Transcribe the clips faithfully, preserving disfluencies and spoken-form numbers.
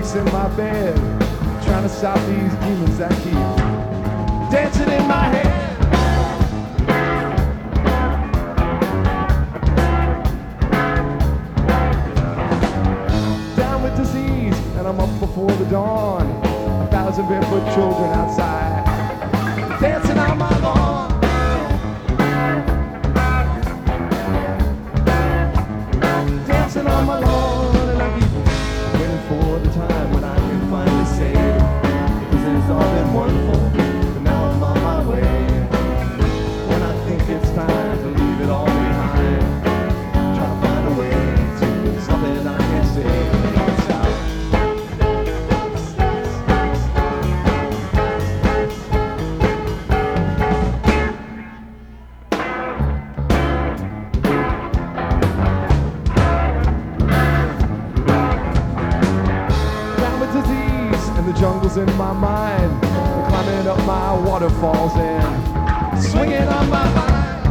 dance in my bed, trying to stop these demons that keep dancing in my head. Down with disease, and I'm up before the dawn. A thousand barefoot children outside, dancing on my lawn. Dancing on my lawn, and I keep waiting for the time when I can finally say, this has all been wonderful, but now I'm on my way. When I think it's time to leave it all behind, try to find a way to something I can say. The jungle's in my mind, climbing up my waterfalls and swinging on my mind.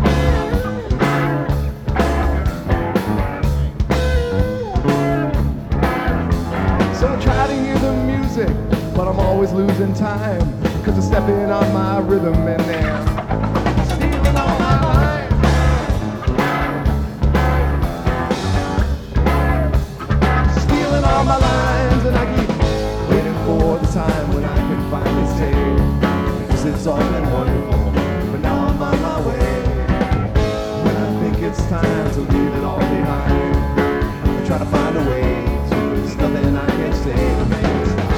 So I try to hear the music, but I'm always losing time, cause I'm stepping on my rhythm and they're stealing all my mind. Stealing all my lines, and I keep for the time when I can finally say, cause it's all been wonderful, but now I'm on my way. When I think it's time to leave it all behind, I try to find a way to, there's nothing I can say to make it stop.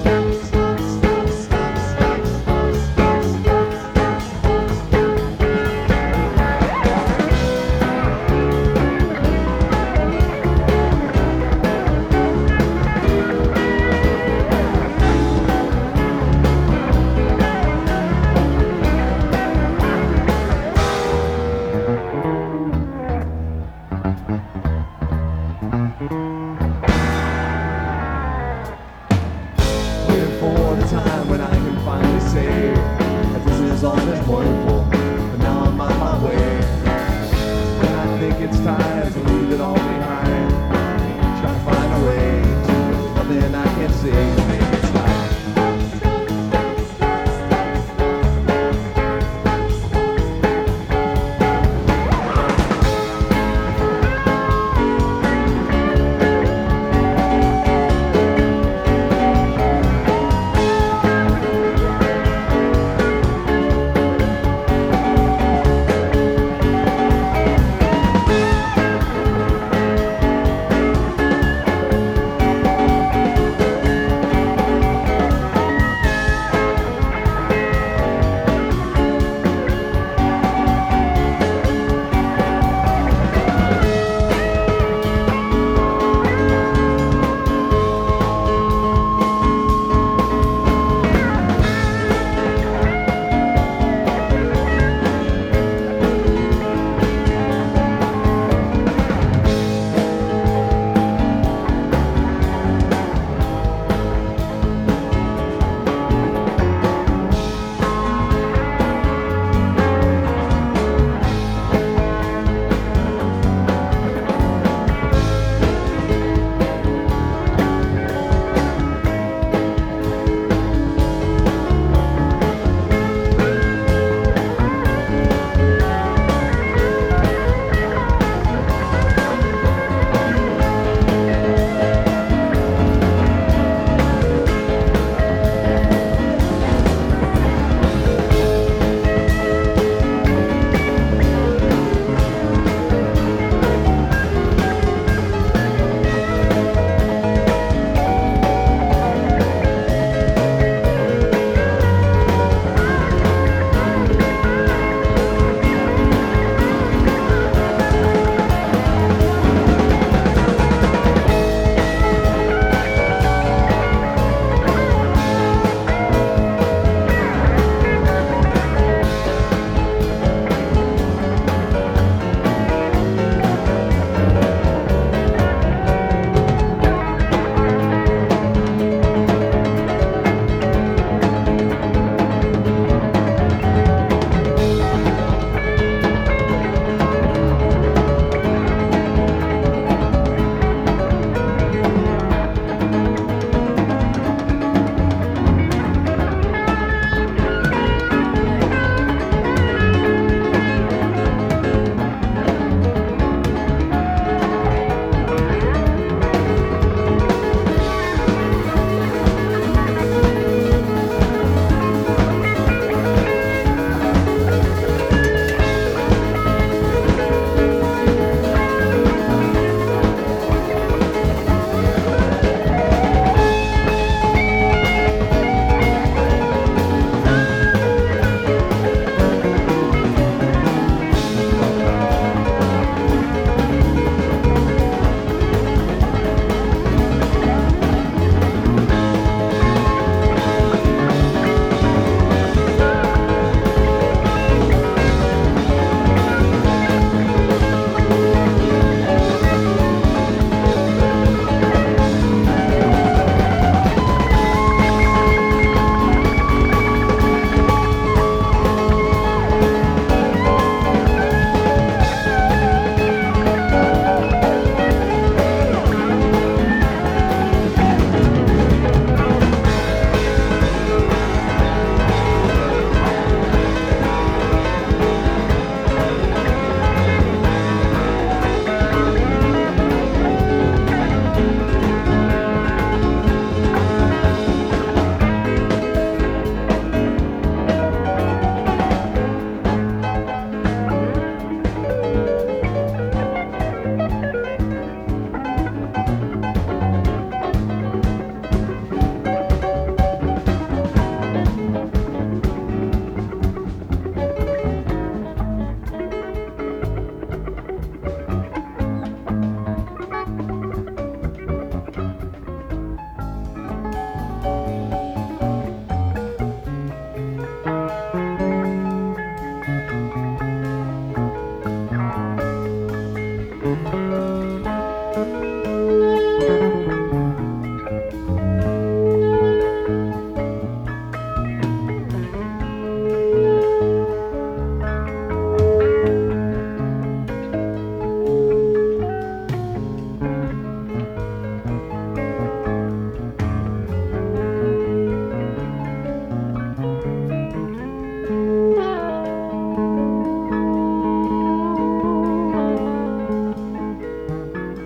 Waiting for the time when I can finally say that this is all been wonderful, but now I'm on my way. When I think it's time to leave it all behind, try to find a way to, nothing I can say.